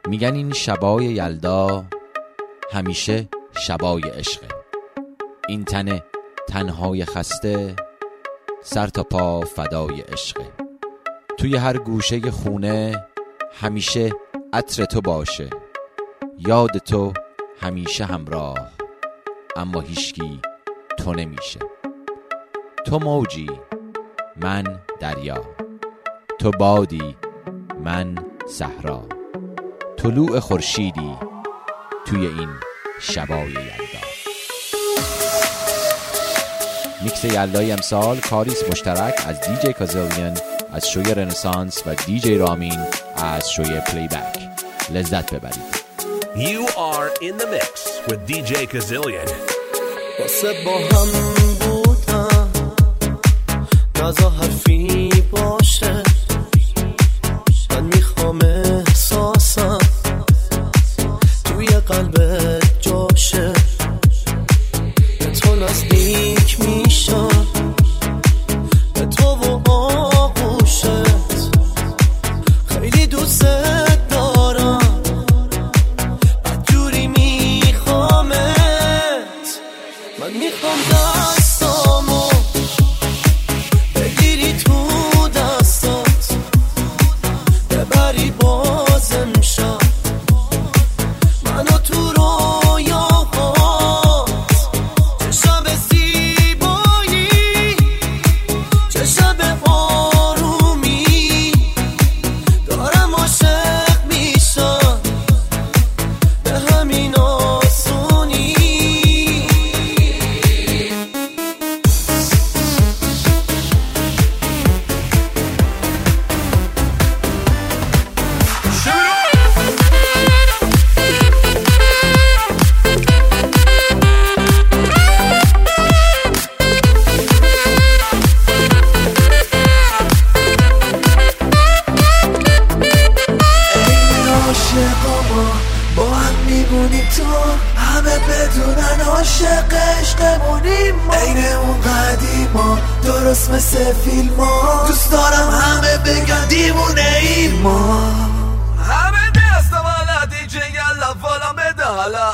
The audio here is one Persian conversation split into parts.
میگن این شبای یلدا همیشه شبای عشقه. این تن تنهای خسته سر تا پا فدای عشقه. توی هر گوشه خونه همیشه عطر تو باشه، یاد تو همیشه همراه، اما هیچکی تو نمیشه. تو موجی من دریا، تو بادی من صحرا، طلوع خورشیدی توی این شبای یلدا. میکس یلدای امسال کاریست مشترک از دیجی کازیلیان از شوی رنسانس و دیجی رامین از شوی پلی بک. لذت ببرید. You are in the mix with DJ Kazillion. واسه با هم بودم نزا حرفی باشه، من میخوام احساسم توی قلبت جاشه، به تو نزدیک میشم، به تو و آغوشت خیلی دوست دارم، بدجوری میخوامت، من میخوام دستامو بگیری تو دستات، ببری بازم شب منو تو رویاهات، چه شب زیبایی، چه شب آرومی، دارم عاشق میشم به همین آسونی. با هم میبونیم تو همه بدونن عاشق عشقمونیم، عین اون قدیما درست مثل فیلما، دوست دارم همه بگن دیوونه ایم ما، همه دست والا دیجی یلا والا بده حالا.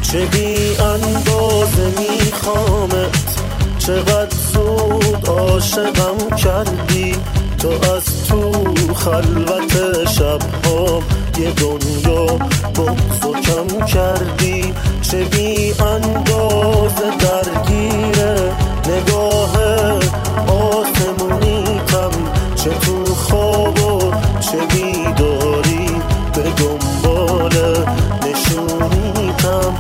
چه بی اندازه میخوامت، چقدر زود عاشقم کردی تو، از تو خلوت شبها یه دنیا بغض و کم کردی. چه بی اندازه درگیره نگاه آسمونیتم، چه تو خواب و چه بیداری به دنبال نشونیتم.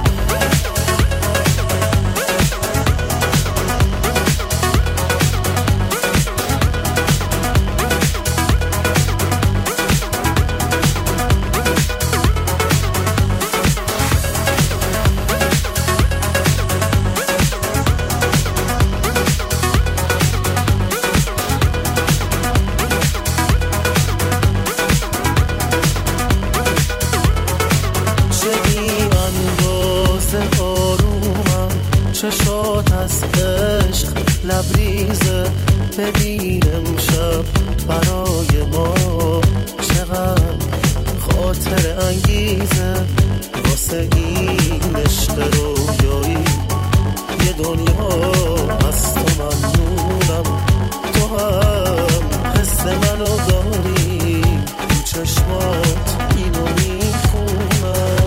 چشات از عشق لبریزه، ببین امشب برای ما چقدر خاطر انگیزه. واسه این عشق رویایی یه دنیا از تو ممنونم، تو هم حس منو داری، تو چشمات اینو میخونم.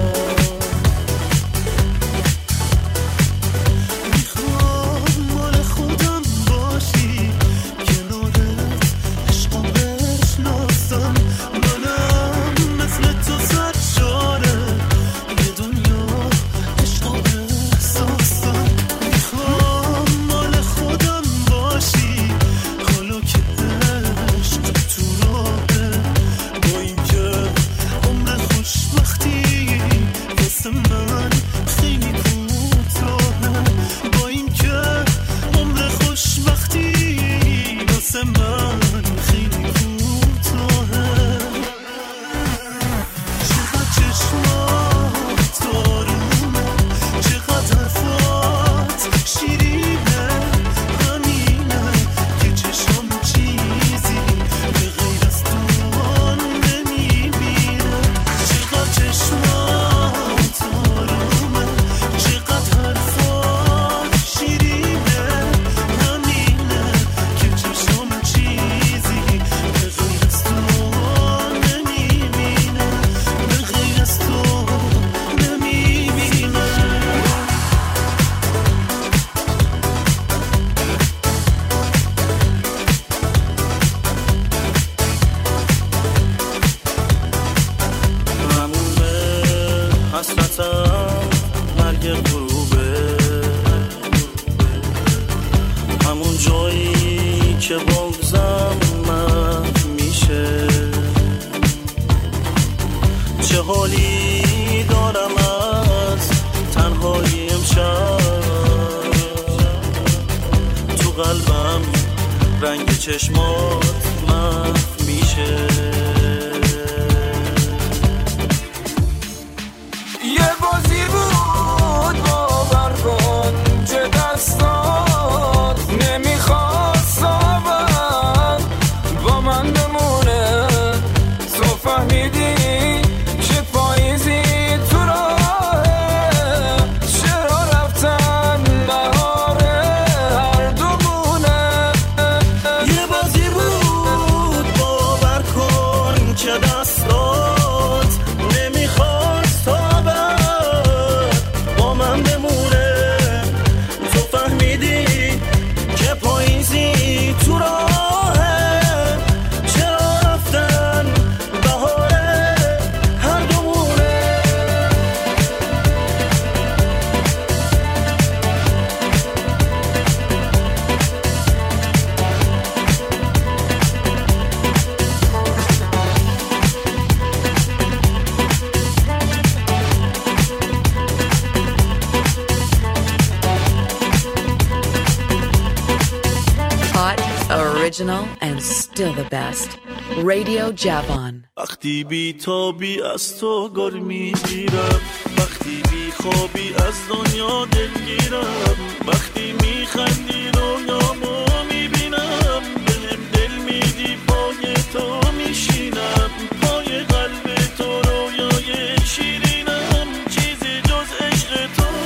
Original and still the best. Radio Javon. وقتی بی تابی از تو گر میگیرم، وقتی بی خوابی از دنیا دلگیرم، وقتی میخندی رویامو میبینم، بهم دل میدی پای تو میشینم، پای قلب تو رویای شیرینم، چیزی جز عشق تو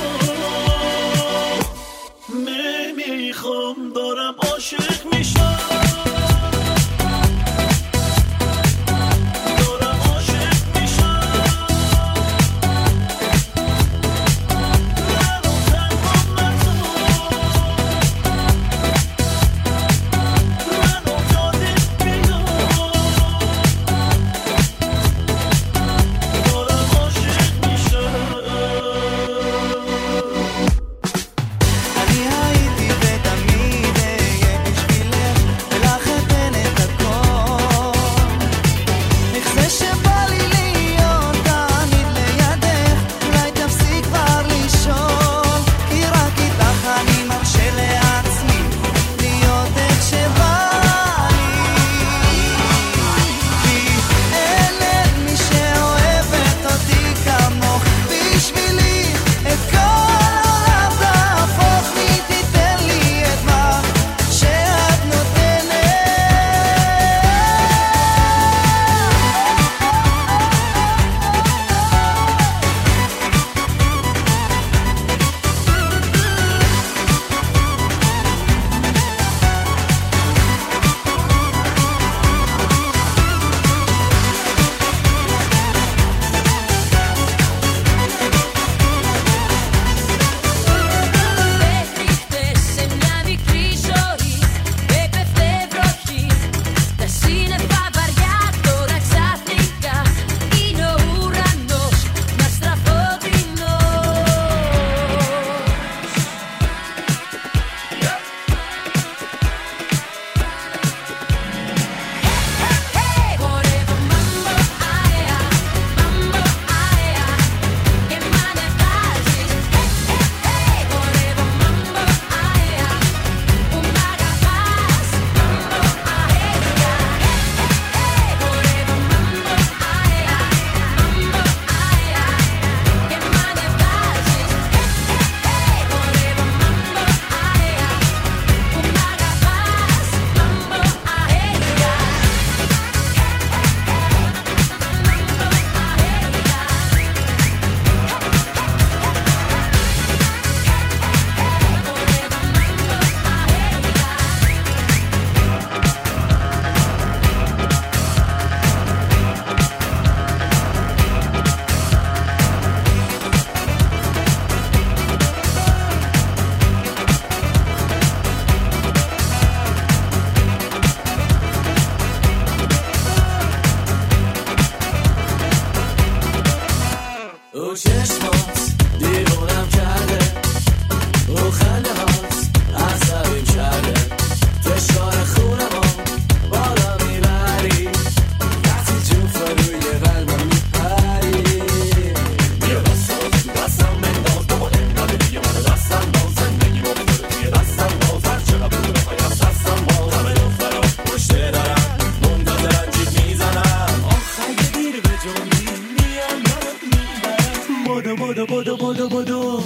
بدو بدو بدو بدو بدو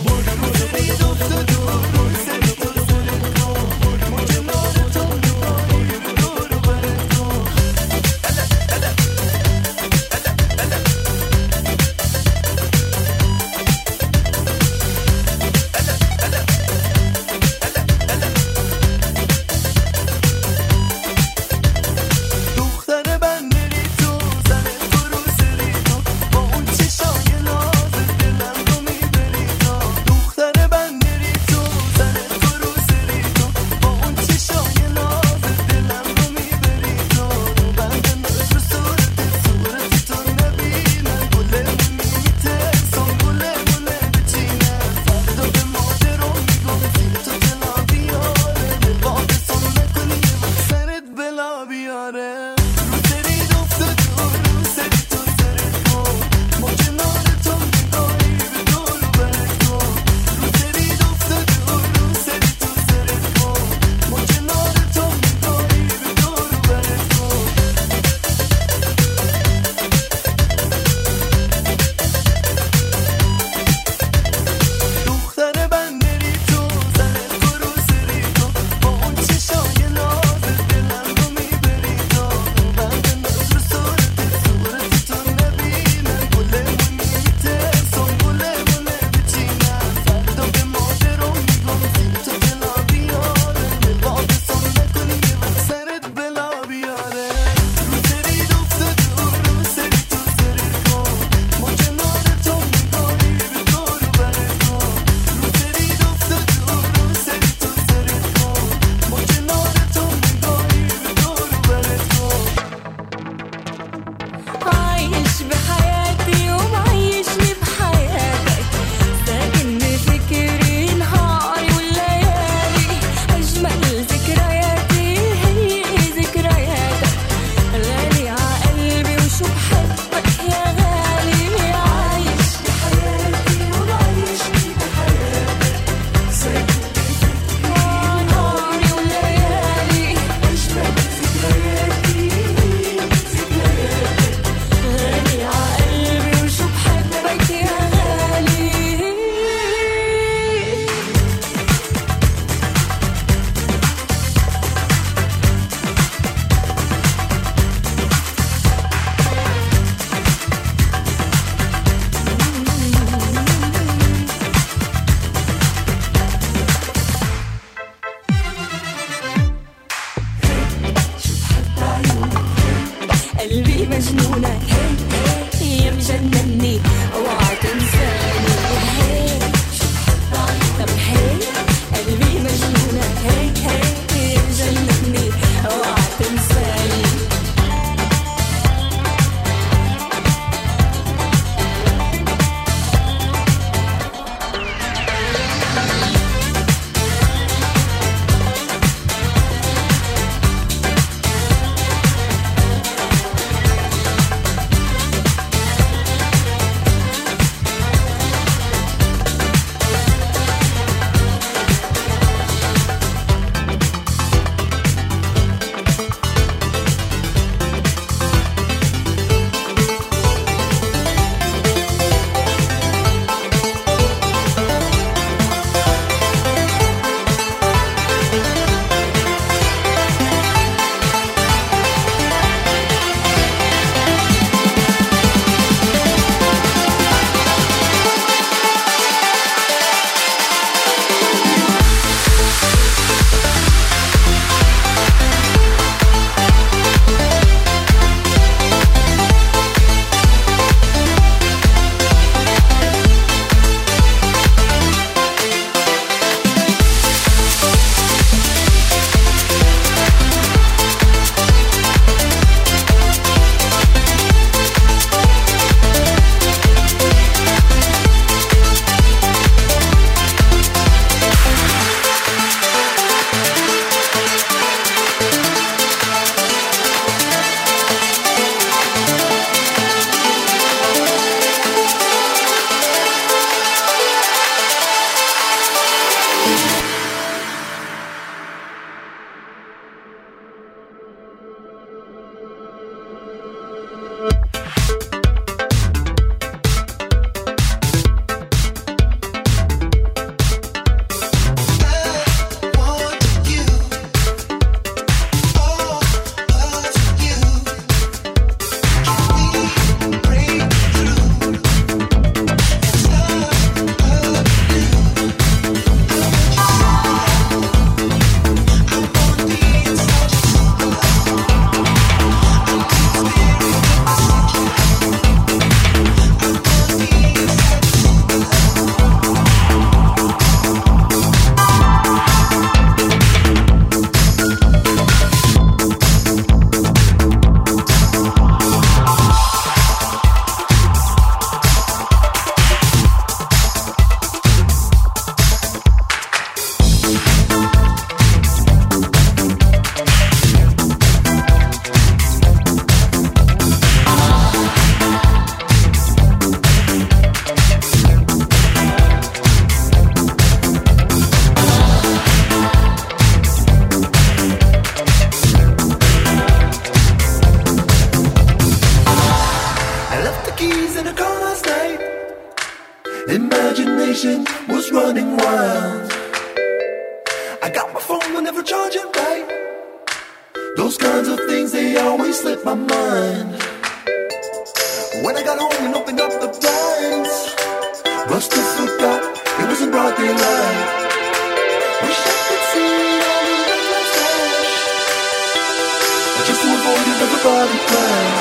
Imagination was running wild. I got my phone whenever charging right. Those kinds of things, they always slip my mind. When I got home and opened up the blinds, must have forgot it was in broad daylight. Wish I could see all the red lights flash, just to avoid another body crash.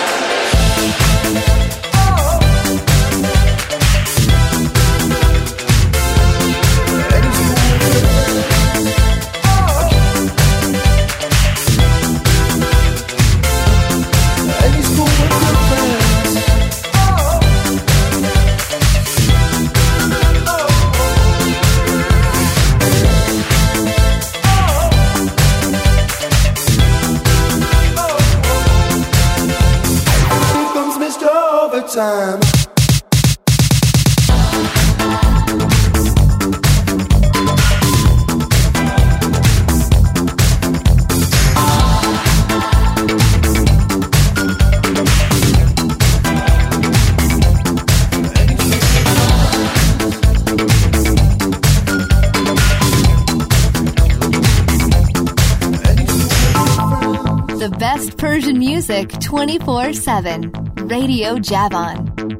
Time. The best Persian music 24/7. Radio Javan.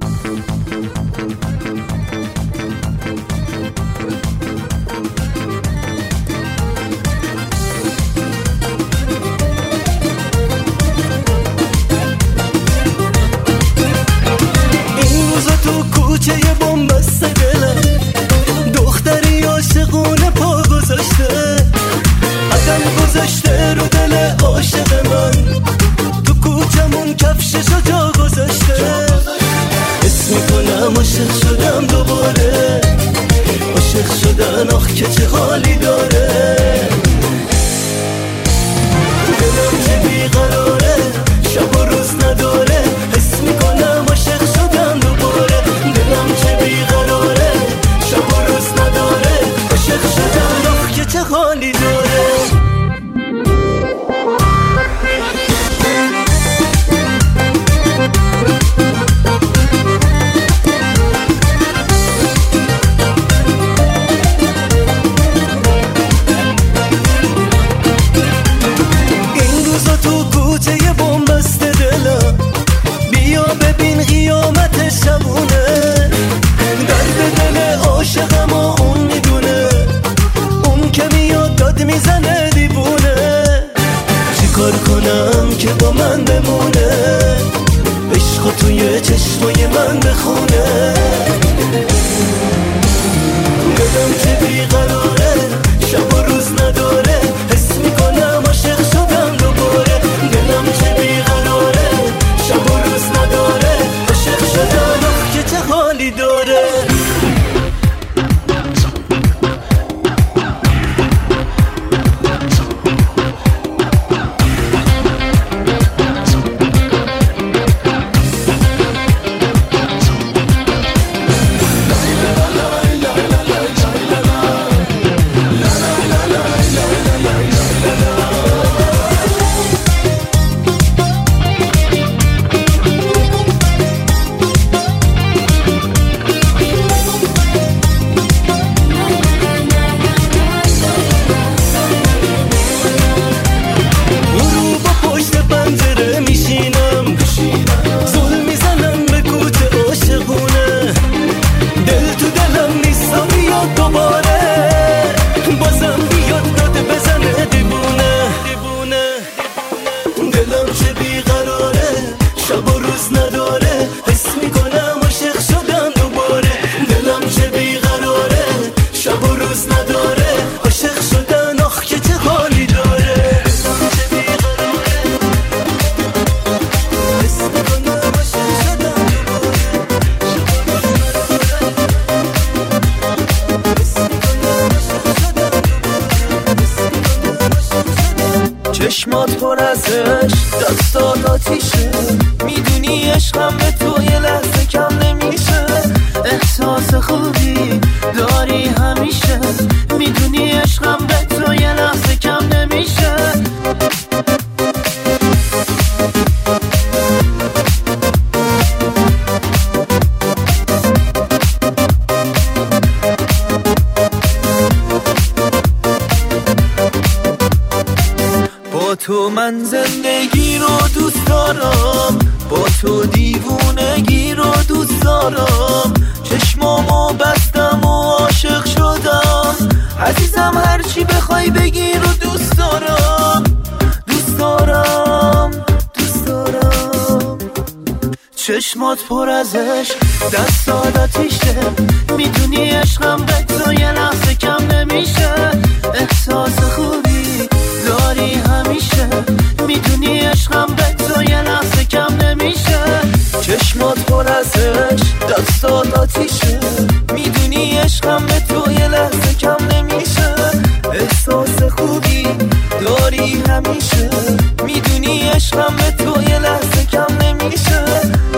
این روزا تو کوچه بنبست دلم دختری عاشقونه پا گذاشته قدم گذاشته رو دل عاشق من تو کوچمون کفششو جا گذاشته حس میکنم عاشق شدم دوباره عاشق شدن آخ که چه حالی داره دلم که بیقراره شب و روز نداره حس میکنم عاشق شدم دوباره دلم که بیقراره شب و روز نداره عاشق شدم آخ که چه حالی داره که با من بمونه عشقو توی چشمای من بخونه دلم که بیقراره شب و روز نداره حس میکنم عاشق شدم دوباره دلم که بیقراره شب و روز نداره عاشق شدم آخ که چه حالی داره چشمات پر از عشق دستات آتیشه میدونی عشقم به تو یه لحظه کم نمیشه احساس خوبی داری همیشه میدونی عشقم به تو یه لحظه کم نمیشه من زندگی رو دوست دارم، با تو دیوونگی رو دوست دارم، چشمامو بستم و عاشق شدم، عزیزم هرچی بخوای بگی رو دوست دارم، دوست دارم، دوست دارم. چشمات پر از عشق، دستات آتیشه، میدونی عشقم به تو یه لحظه کم نمیشه، احساس خوبی داری همیشه، میدونی عشقم به تو یه لحظه کم نمیشه، چشمات پر از عشق، دستات آتیشه، میدونی عشقم به تو یه لحظه کم نمیشه، احساس خوبی داری همیشه، میدونی عشقم به تو یه لحظه کم نمیشه.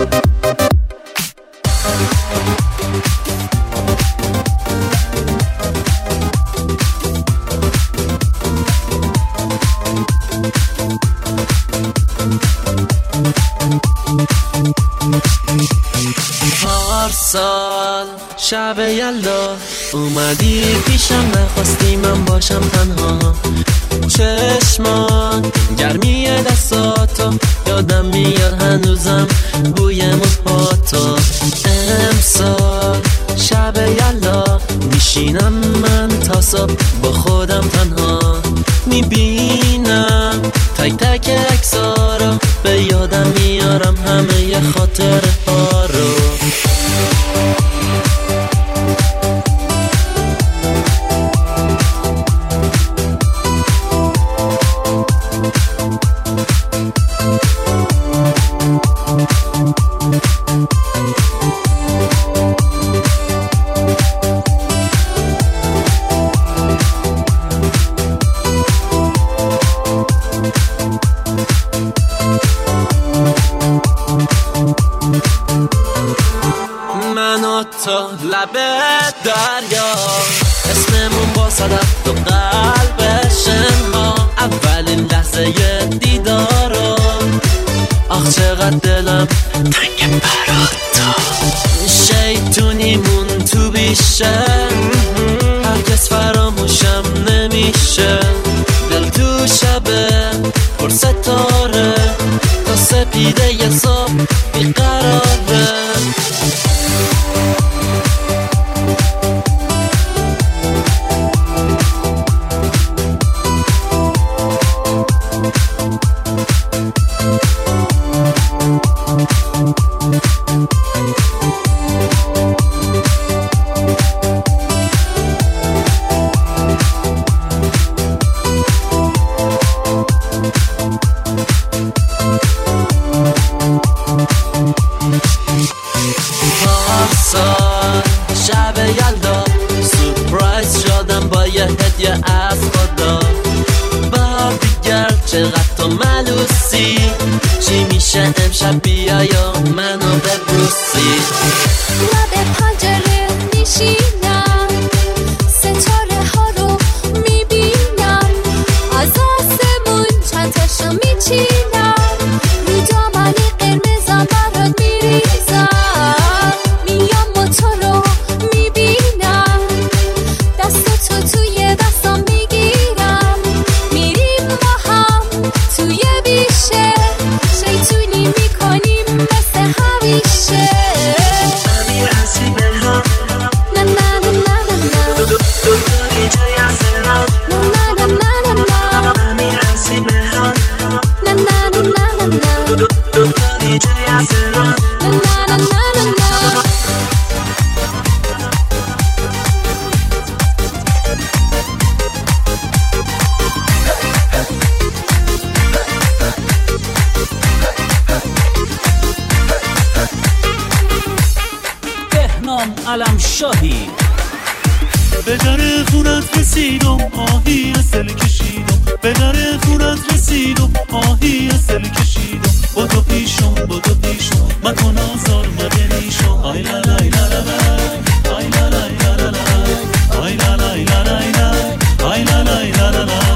پارسال شب یلدا اومدی پیشم، نخواستی من باشم تنها، چشمان گرمی دستاتو یادم میاد هنوزم بوی موهاتو، امسال شب یلدا میشینم من تا صبح با خودم تنها، میبینم تک تک عکس‌ها رو به یادم میارم همه خاطره ها رو. لب دریا اسممون با صدف تو قلب شنها، اولین لحظه دیدارم آخ چقدر دلم تنگ برات تو، شیطونیمون تو بیشه هرگز فراموشم نمیشه، دل تو شبه پر ستاره تا سپیده یه صبح بیقراره. شب یلدا سورپرایز شدم با یه هدیه از خدا، بار دیگر چقدر تو ملوسی، چی میشه امشب بیایا منو ببوسی، لب پنجره میشینم ستاره ها رو میبینم، از آسمون چند تاشو میچینم، رو دامنی قرمزم برات میریزم، میام با تو رو میبینم، دستاتو توی دستام میگیرم، میریم با هم توی بیشه، شیطونی میکنیم مثل همیشه. امیر هستی بلها نه نه نه نه نه دو داری جای اصلا نه نه نه نه نه امیر هستی بلها نه نه نه نه نه دو داری جای اصلا نه نه نه نه نه. علم شاهی به در خونت رسیدم آهی سل کشیدم، به در خونت رسیدم آهی سل کشیدم، با تو پیشم مکن آزار مبینیشم، آی لا لای لا لا لای آی لا لای لا لا لای آی لا لای لا لای آی لا لای لا لا لای.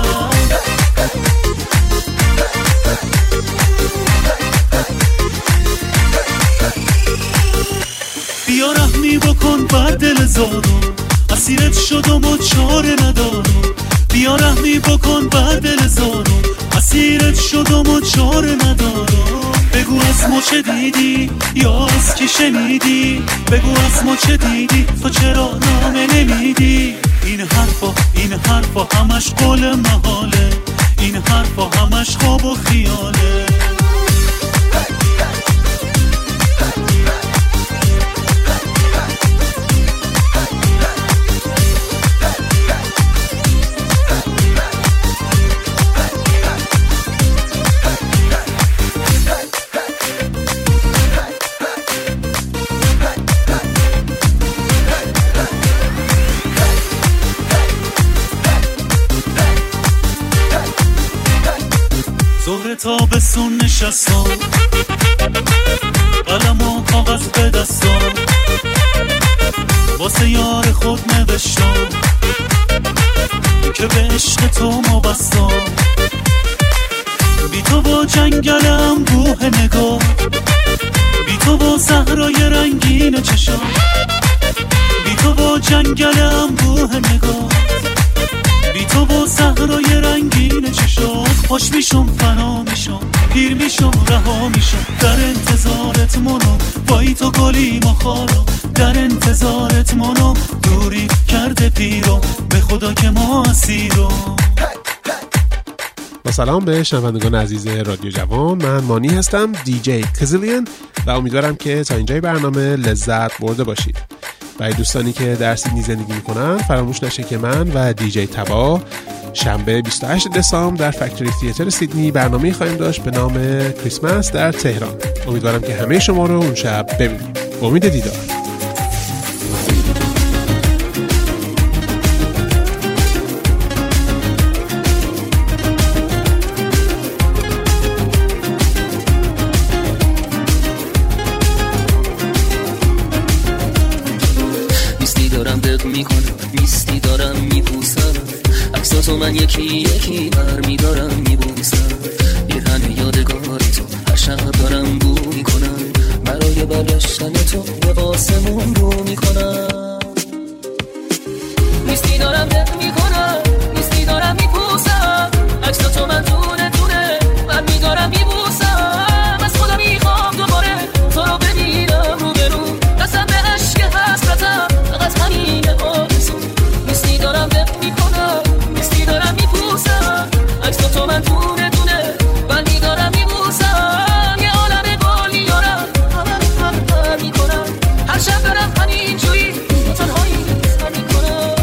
بیا رحمی بکن بر دل زادم، اسیرت شدم و چاره ندارم، بیا رحمی بکن بر دل زادم، اسیرت شدم و چاره ندارم. بگو از ما چه دیدی یا از کی شنیدی، بگو از ما چه دیدی تو چرا نامه نمیدی. این حرفا همش قول محاله، این حرفا همش خواب و خیاله. ظهر تابستون نشستم، قلم و کاغذ به دستم، واسه یار خود نوشتم که به عشق تو مبستم. بی تو با جنگل انبوه نگاه، بی تو با صحرای رنگین چشم، بی تو با جنگل انبوه نگاه، بی تو با صحرای رنگین چشم. خوش میشم فنا میشم، پیر میشم رها میشم، در انتظارت منم بایی تو گلیم و خارم، در انتظارت منم دوری کرده پیرم، به خدا که ما اسیرم. با سلام به شنوندگان عزیز رادیو جوان، من مانی هستم، دیجی کزیلیان، و امیدوارم که تا اینجای برنامه لذت برده باشید. برای دوستانی که در سیدنی زندگی میکنن فراموش نشه که من و دیجی تبا شنبه 28 دسامبر در فکتوری تیاتر سیدنی برنامه خواهیم داشت به نام کریسمس در تهران. امیدوارم که همه شما رو اون شب ببینیم. امید دیدار. تو من یکی یکی برمیدارم میبوسم، یه همه یادگار تو هر شب دارم بو میکنم، برای برگشتن تو به آسمون رو میکنم. نیستی دارم دق میکنم، نیستی دارم میپوسم، عکس تو من دونه دونه برمیدارم میبوسم. از خدا میخوام دوباره تو رو ببینم رو به رو، قسم به عشق حسرتم فقط همینه آرزو. نیستی دارم دق میکنم، دارم میپوسم، عکس تو من دونه دونه بندی دارم میبوسم. یه عالم گل میارم همه میکنم، هر شب دارم همین جویی با تنهایی سر میکنم.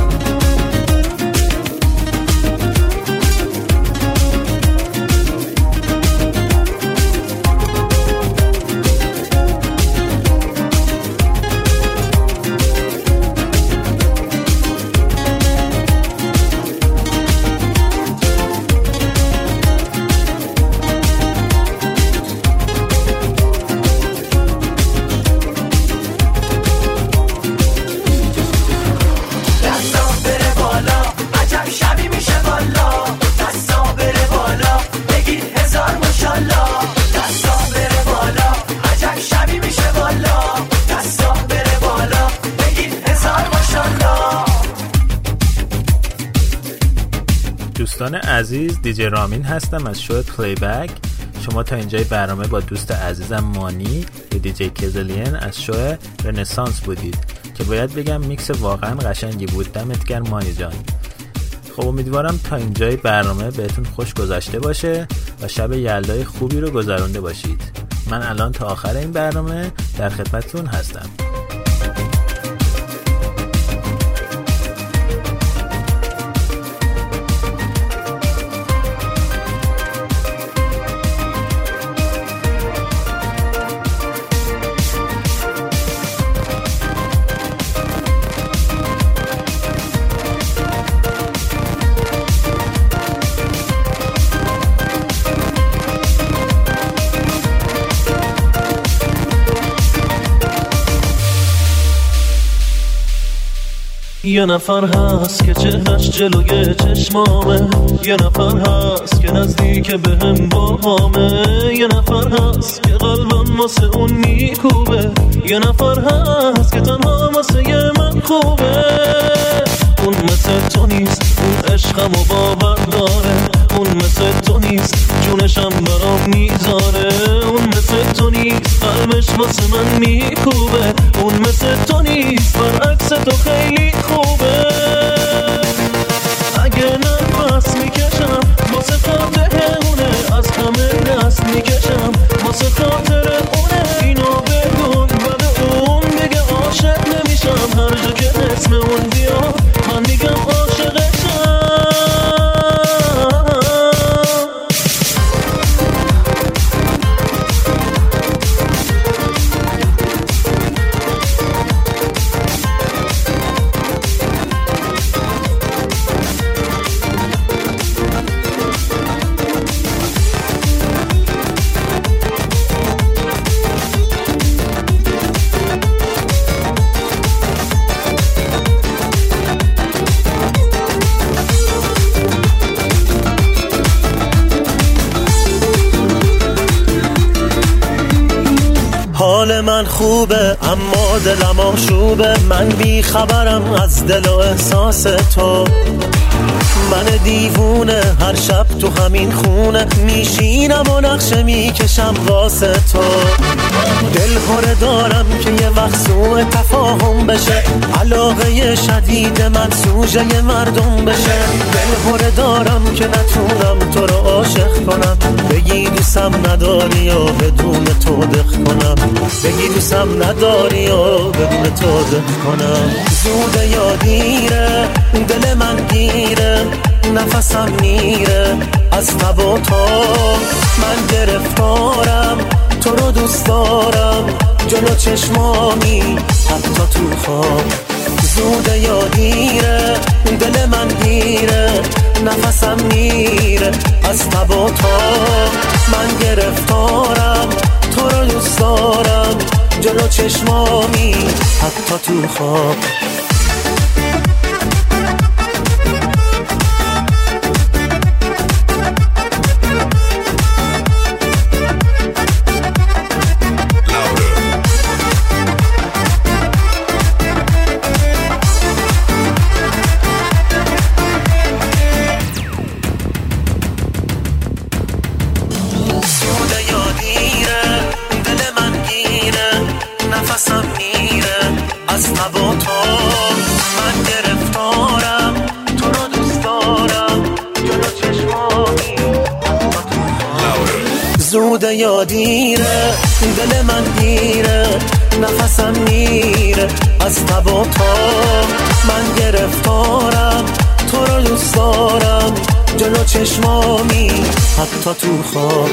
دوستان عزیز، دیجی رامین هستم از شو پلی بک. شما تا اینجای برنامه با دوست عزیزم مانی یا دیجی کزلیان از شو رنسانس بودید که باید بگم میکس واقعا قشنگی بود. دمت گرم مانی جان. خب امیدوارم تا اینجای برنامه بهتون خوش گذشته باشه و شب یلدای خوبی رو گذرونده باشید. من الان تا آخر این برنامه در خدمتتون هستم. یه نفر هست که چهرش جلوی چشمامه، یه نفر هست که نزدیک بهم باهامه، یه نفر هست که قلبم واسه اون میکوبه، یه نفر هست که تنها واسه من خوبه. اون مثل تو نیست، اون عشقم و باور داره، اون مثل تو نیست، نیست، جونشم برام میذاره. اون مثل تو نیست، قلبش واسه من میکوبه. اون مثل تو نیست، برعکس تو خیلی خوبه. اگه نفس میکشم واسه خاطر اونه، از همه دست میکشم واسه خاطر اونه. اینو بگون بعد اون بگه عاشق نمیشم. هر جا که اسم اون بیاد من میگم عاشقشم. حال من خوبه اما دلم آشوبه. من بی خبرم از دل و احساس تو. من دیوونه هر شب تو همین خونه میشینم و نقشه میکشم واسه تو. دل خوره دارم که یه وقت سوء تفاهم بشه. علاقه شدید من سوژه مردم بشه. دل خوره دارم که نتونم تو رو عاشق کنم. بگی دوستم نداری و بدون تو دق کنم. بگی دوستم نداری و بدون تو دق کنم. زوده یا دیره دل من گیره، نفسم میره از تب و تا. من گرفتارم تو رو دوست دارم، جلو چشمامی حتی تو خواب. زوده یا دیره دل من گیره، نفسم میره از تب و تا. من گرفتارم تو رو دوست دارم، جلو چشمامی حتی تو خواب. زوده یا دیره دل من گیره، نفسم میره از تب و تا. من گرفتارم تو رو دوست دارم، جلو چشمامی حتی تو خواب.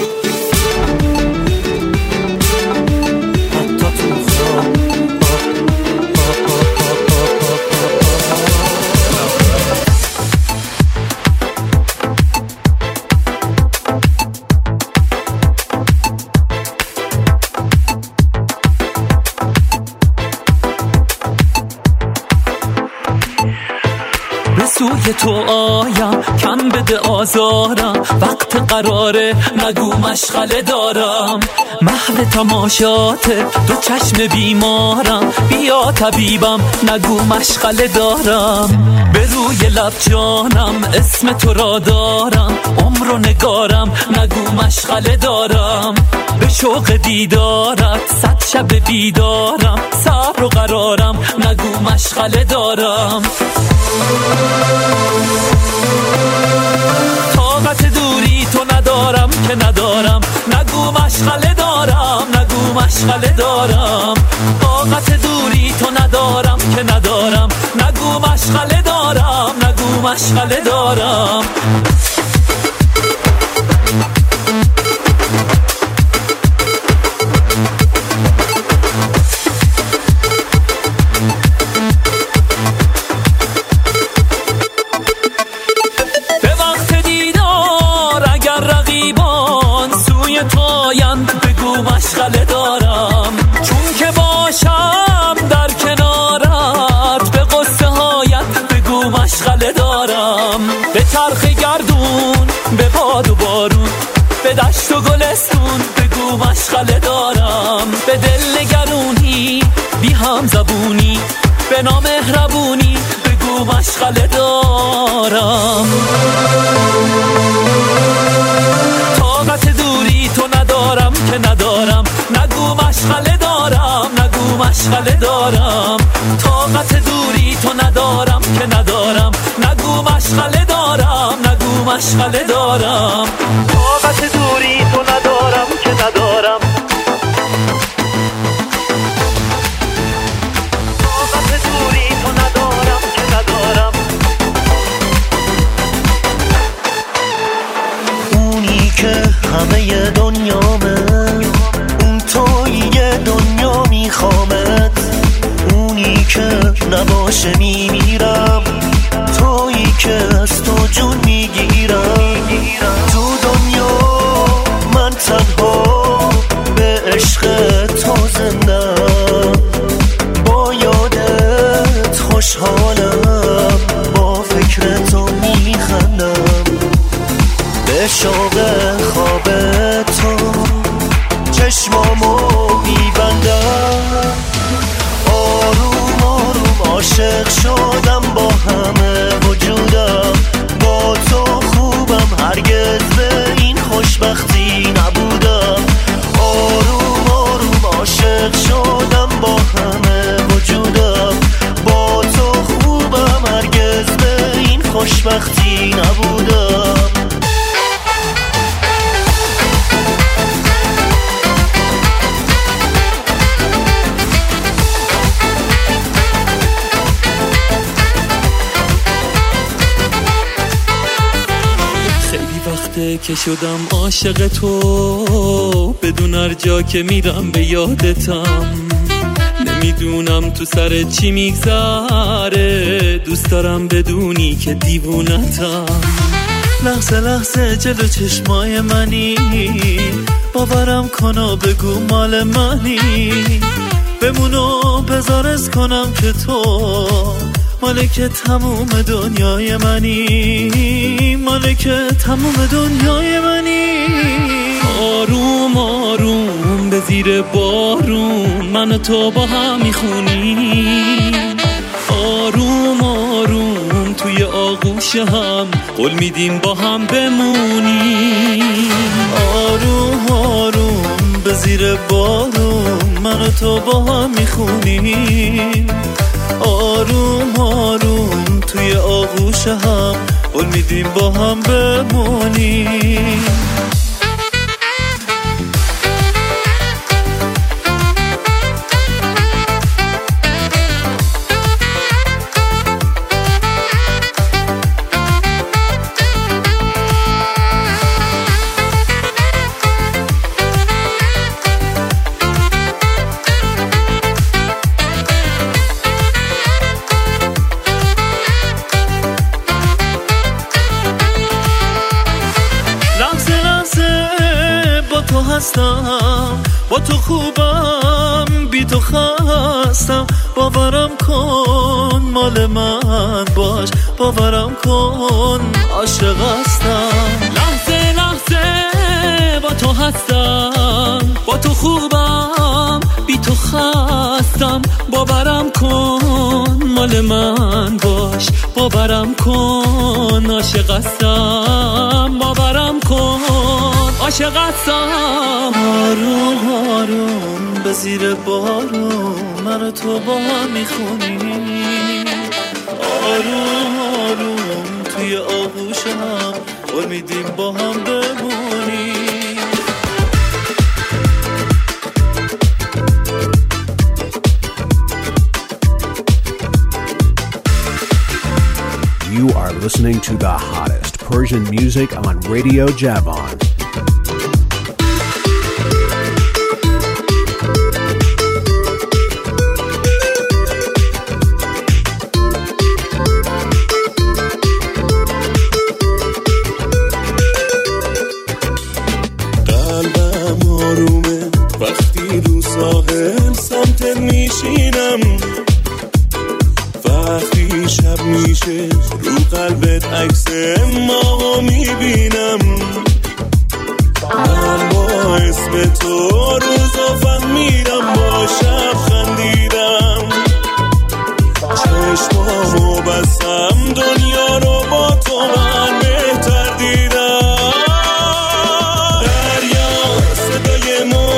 سوی تو آیم کم بده آزارم، وقت قراره نگو مشغله دارم. محو تماشاته دو چشم بیمارم، بیا طبیبم نگو مشغله دارم. به روی لب جانم اسم تو را دارم، عمر و نگارم نگو مشغله دارم. به شوق دیدارت صد شب بیدارم، صبر و قرارم نگو مشغله دارم. طاقت دوری تو ندارم که ندارم، نگو مشغله دارم نگو مشغله دارم. طاقت دوری تو ندارم که ندارم، نگو مشغله دارم نگو مشغله دارم. مشغله دارم چون که باشم در کنارت، به قصه هایت بگو مشغله دارم. به چرخ گردون به باد و بارون، به دشت و گلستون بگو مشغله دارم. به دل نگرونی بی هم زبونی، به نامهربونی بگو مشغله دارم. که ندارم، نگو مشغله دارم، نگو مشغله دارم. طاقت دوری تو ندارم که ندارم، نگو مشغله دارم، نگو مشغله دارم. طاقت دوری تو ندارم که ندارم. طاقت دوری تو ندارم که ندارم. اونی که همه دنیامه، اون توی دنیا میخوامت. اونی که نباشه میمیرم، تویی که از تو جون میگیرم. تو دنیا من تنها به عشق تو زندم، با یادت خوشحالم، با فکر تو میخندم. به شوق خواب تو چشمامو میبندم. آروم آروم عاشق شدم با همه وجودم. با تو خوبم، هرگز به این خوشبختی نبودم. آروم آروم عاشق شدم با همه وجودم. با تو خوبم، هرگز به این خوشبختی نبودم. که شدم عاشق تو، بدون هر جا که میرم به یادتم. نمیدونم تو سر چی میگذره، دوست دارم بدونی که دیوونتم. لحظه لحظه جلو چشمای منی، باورم کن بگو مال منی. بمونو بذارز کنم که تو مالک تموم دنیای منی، مالک تموم دنیای منی. آروم آروم به زیر بارون من و تو با هم میخونیم. آروم آروم توی آغوش هم قول میدیم با هم بمونیم. آروم آروم به زیر بارون من و تو با هم میخونیم. آروم آروم توی آغوش هم قول میدیم با هم بمونیم. با تو خوبم، بی تو خستم. باورم کن مال من باش، باورم کن عاشق هستم. لحظه لحظه با تو هستم، با تو خوبم، بی تو خستم. باورم کن مال من باش، باورم کن عاشق هستم. باورم کن عاشق هستم. آروم آروم به زیر بارون من و تو با هم میخونیم. آروم آروم توی آغوش هم قول میدیم با هم بمونیم. You are listening to the hottest Persian music on Radio Javan. رو قلبت عکس ما میبینم. من با اسم تو روزافن میرم، با شب خندیدم. چشمامو بستم، دنیا رو با تو من بهتر دیدم. دریا صدای ما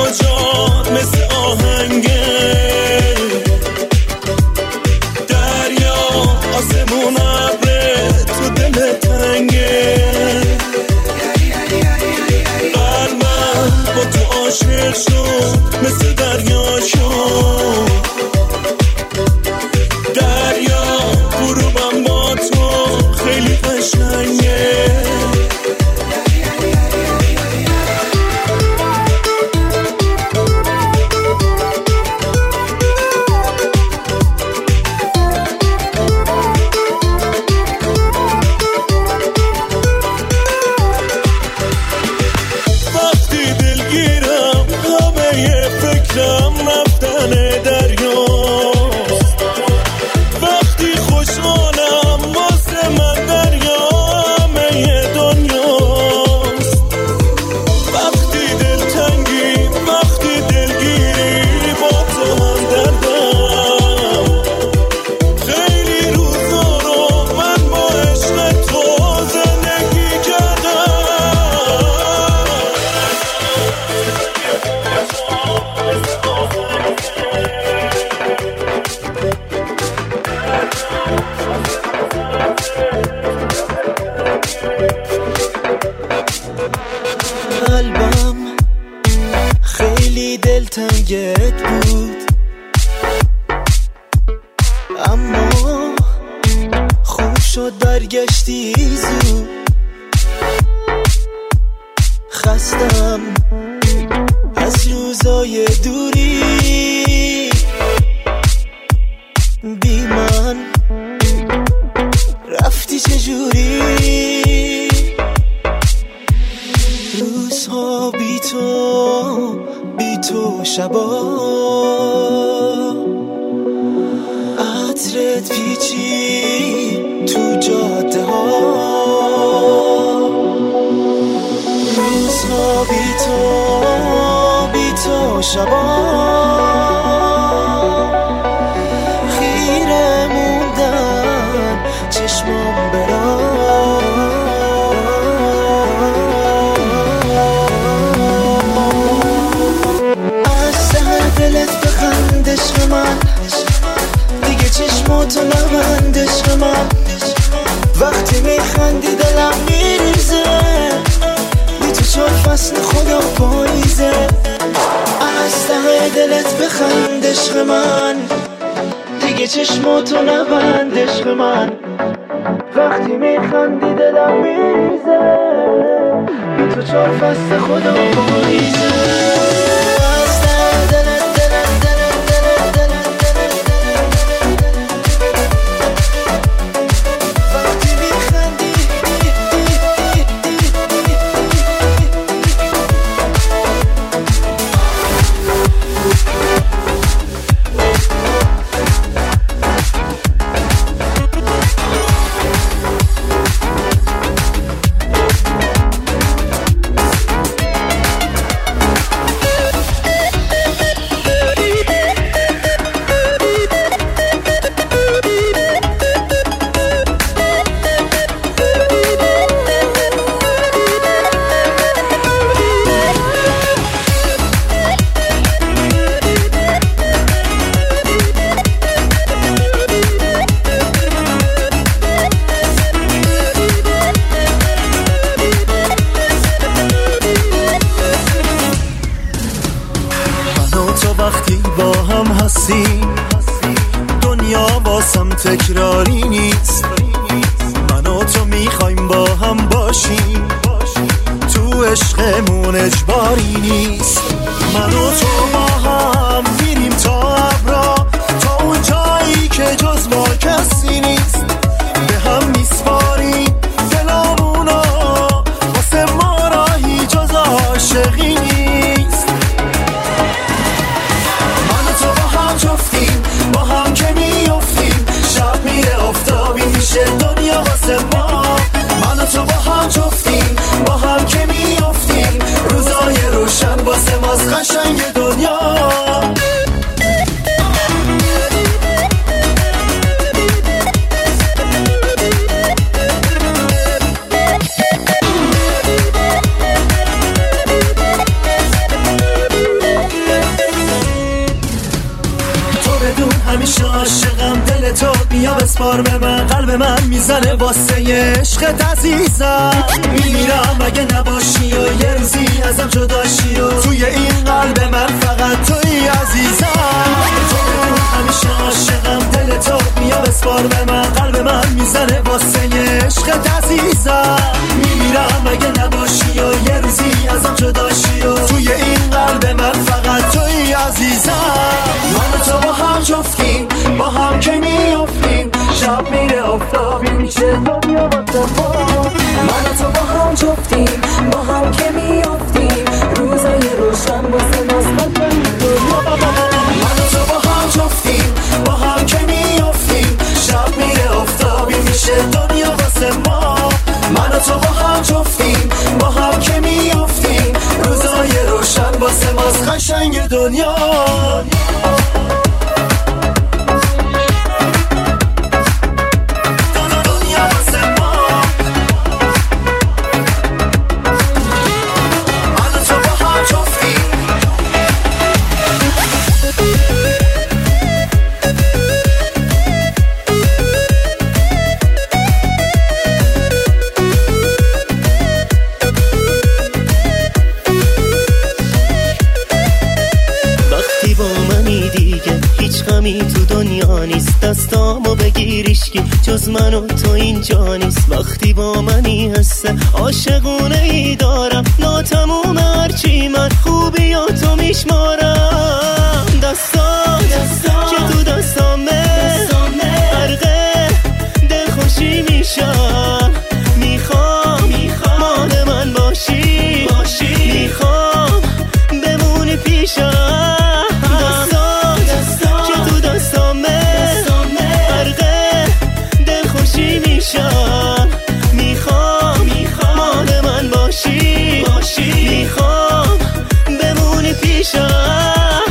شد برگشتی زود، خستم از روزای دوری، بی من رفتی چجوری؟ روزها بی تو شبا عطرت پیچی تو جاده ها، روزها بی تو شبا خیره موندن چشمام برا، از سر دلت بخند عشق من، دیگه چشماتو نبند عشق من، وقتی میخندی دلم میریزه، بی تو چون فصل خدا پاییزه. از ته دلت بخند عشق من، دیگه چشماتو نبند عشق من، وقتی میخندی دلم میریزه، بی تو چون فصل خدا پاییزه. دنیا واسم تکراری نیست، من و تو میخوایم با هم باشیم، تو عشقمون اجباری نیست، من و تو با هم میریم تا ابرا، تا اون جایی که جز ما کسی نیست، به هم میسپاریم دلامونا، واسه ما راهی جز عاشقی نیست. من و تو با هم جفتیم، با هم که میافتیم، شب میره آفتابی میشه دنیا واسه ما. من و تو با هم جفتیم، با هم که میافتیم، روزای روشن واسه ماست قشنگ دنیا. همیشه عاشقم دل تو، بیا بسپار به من، قلب من میزنه واسه عشقت عزیزم، میمیرم اگه نباشی و یه روزی ازم جداشی و توی این قلب من فقط توی عزیزم. تو همیشه عاشقم دل تو، بیا بسپار به من، قلب من میزنه واسه عشقت عزیزم، میمیرم اگه نباشی و یه روزی ازم جداشی و توی این قلب من فقط توی عزیزم. من و تو با هم جفتیم، با هم که میافتیم، شب میره آفتابی میشه دنیا واسه ما. من و تو با هم جفتیم، با هم که میافتیم، روزای روشن واسه ماست قشنگ دنیا. من و تو با هم جفتیم، با هم که میافتیم، شب میره آفتابی میشه دنیا واسه ما. من و تو با هم جفتیم، با هم که میافتیم، روزای روشن واسه ماست قشنگ دنیا. دستامو بگیریش کی جز من و تو اینجا نیست. وقتی با منی حسه عاشقونه ای دارم، ناتموم هرچی من خوبیاتو میشمارم. دستات که تو دستامه غرقه دلخوشی میشم. میخوام مال من باشی، میخوام بمونی پیشم. دستات که تو دستامه غرقه دلخوشی میشم. میخوام مال من باشی، میخوام بمونی پیشم.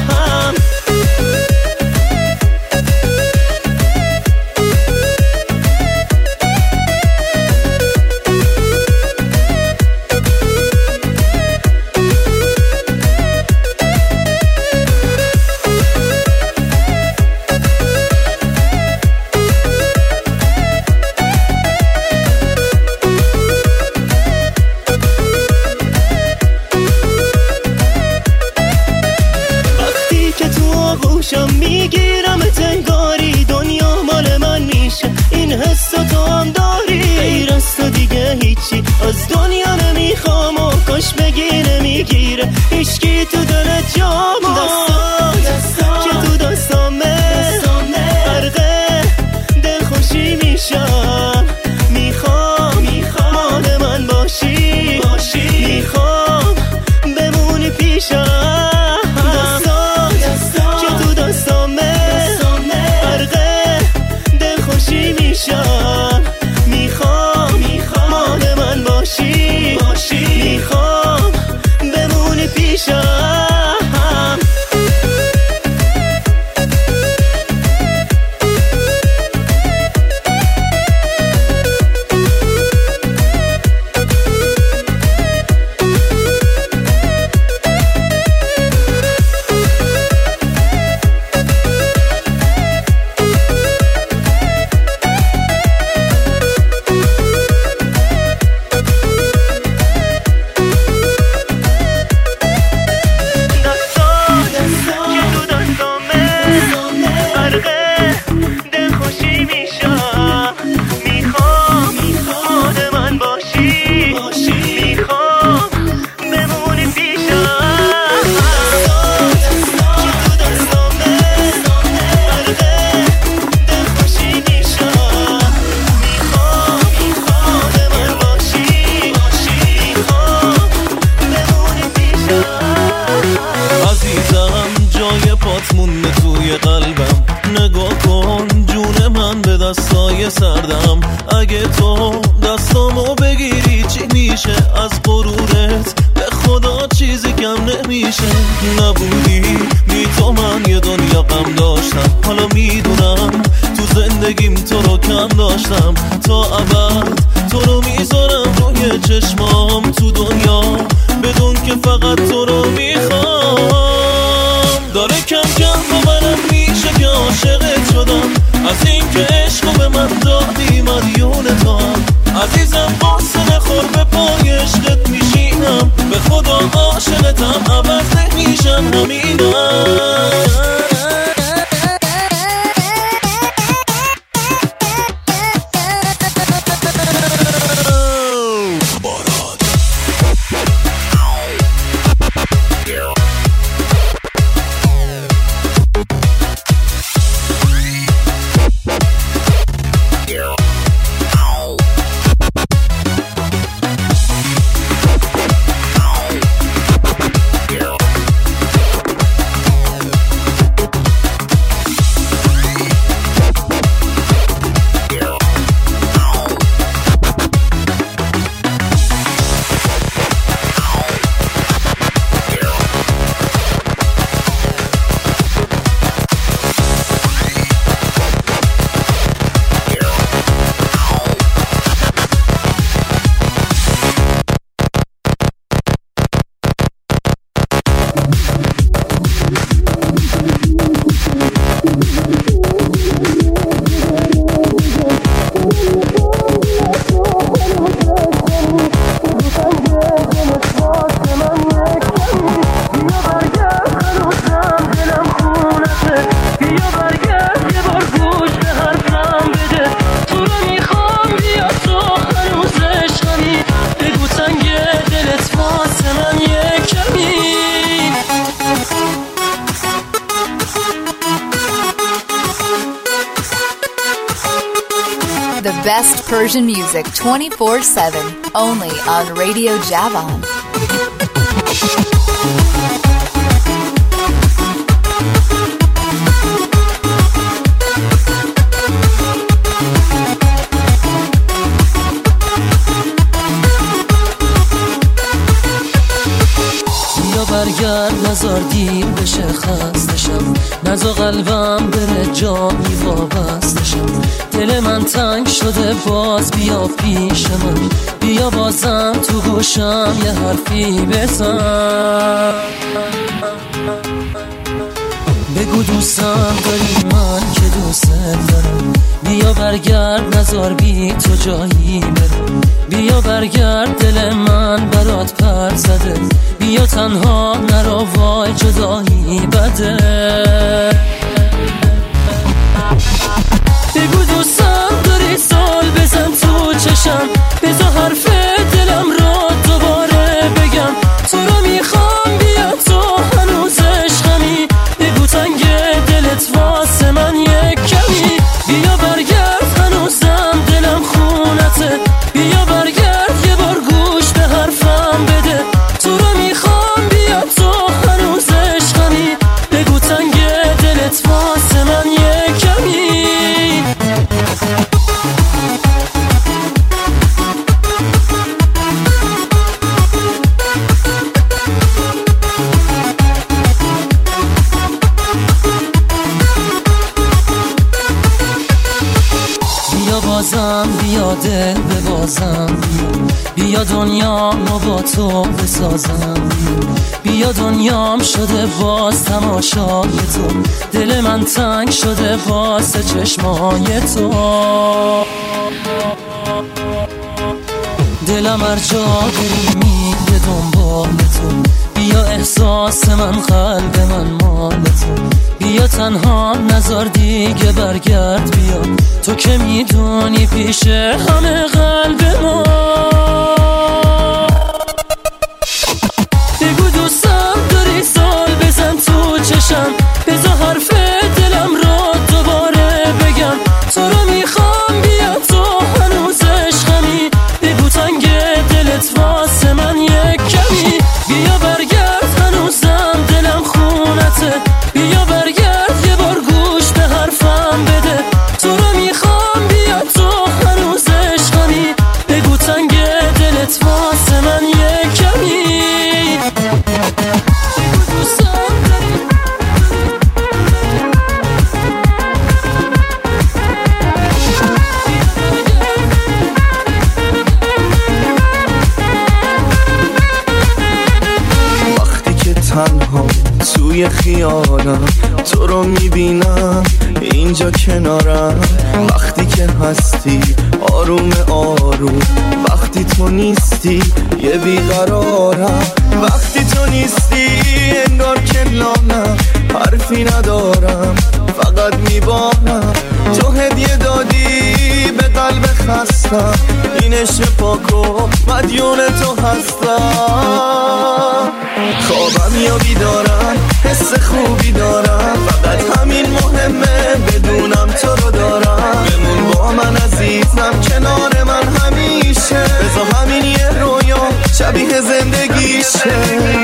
میگیرم تنگاری دنیا مال من میشه، این حس تو هم داری. غیر از تو دیگه هیچی از دنیا نمیخوام و کاش بگی نمیگیره هیچکی تو دلت جامو. دستات که تو دستامه غرقه دلخوشی میشم. میخوام مال من باشی، میخوام بمونی پیشم. میخوام مال من باشی، میخوام بمونی پیشم. سردم اگه تو دستامو بگیری چی میشه؟ از غرورت به خدا چیزی کم نمیشه. نبودی بی تو من یه دنیا غم داشتم، حالا میدونم تو زندگیم تو رو کم داشتم. تا ابد تو رو میذارم روی چشمام تو دنیا، بدون که فقط تو رو میخوام. داره کم کم با منم میشه که عاشقت شدم، از این که عشقو به من دادی مدیون تو هم. عزیزم قصه نخور به پای عشقت میشینم، به خدا عاشقتم عوض نمیشم همینم. Yeah. The best Persian music 24/7, only on Radio Javan. برگرد نزار دیر بشه خستشم، نزا قلبم بره جایی وابستشم. دل من تنگ شده باز بیا پیش من، بیا بازم تو گوشم یه حرفی بزن. بگو دوستم داری من که دوست دارم، بیا برگرد نزار بی تو جایی برم. بیا برگرد دل من برات پر زده، بیا تنها نرو وای جدایی بده. بگو دوستم داری سال بزن تو چشم، بذار حرف دلم را دوباره بگم. تو رو میخوام بیا تو هنوز عشقمی، بگو تنگ دلت واسه من یک کمی. بیا برگرد هنوزم دلم خونته، بیا برگرد یه بار گوش به حرفم بده. تو رو میخوام بیا تو هنوز عشقمی، بگو تنگ دلت واسه من یک کمی. بازم بیا دل ببازم، بیا دنیامو با تو بسازم. بیا دنیام شده باز تماشای تو، دل من تنگ شده باز چشمای تو. دلم هر جا بری میره دنبال تو، بیا احساس من قلب من مال تو. بیا تنها نزار دیگه برگرد، بیا تو که میدونی پیش همه قلب ما. بگو دوستم داری سال بزن تو چشم، بذار حرف دلم را دوباره بگم. تو رو میخوام بیا تو هنوز عشقمی، بگو تنگ دلت واسه من یک کمی. بیا برگرد هنوزم دلم خونته، بیا برگرد یه بار گوش به حرفم بده. تو رو میخوام بیا تو هنوز عشقمی، بگو تنگ دلت واسه من یک کمی. وقتی که تنها توی خیالم تو رو میبینم اینجا کنارم، وقتی که هستی آروم آروم، وقتی تو نیستی یه بیقرارم. وقتی تو نیستی انگار که لامم حرفی ندارم، فقط میبارم. تو هدیه دادی به قلب خستم، این عشق پاکو مدیون تو هستم. خوابم یا بیدارم حس خوبی دارم، فقط همین مهمه بدونم تو رو دارم. بمون با من عزیزم کنار من همیشه، بذار همین یه رویا شبیه زندگیشه.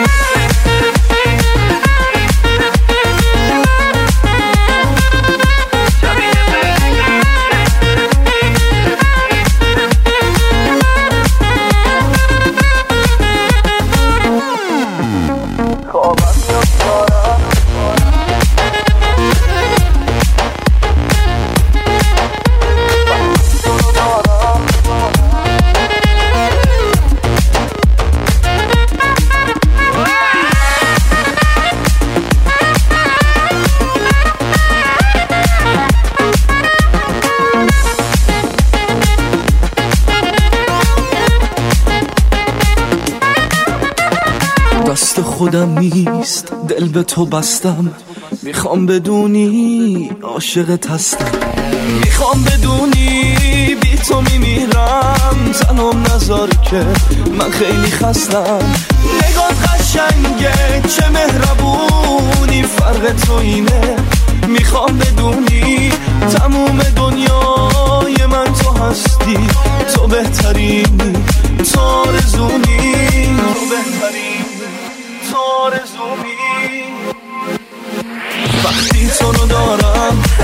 دست خودم نیست دل به تو بستم، میخوام بدونی عاشقت هستم. میخوام بدونی بی تو میمیرم، تنم نذار که من خیلی خستم. نگات قشنگه چه مهربونی، فرق تو اینه. میخوام بدونی تموم دنیای من تو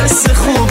حس خوب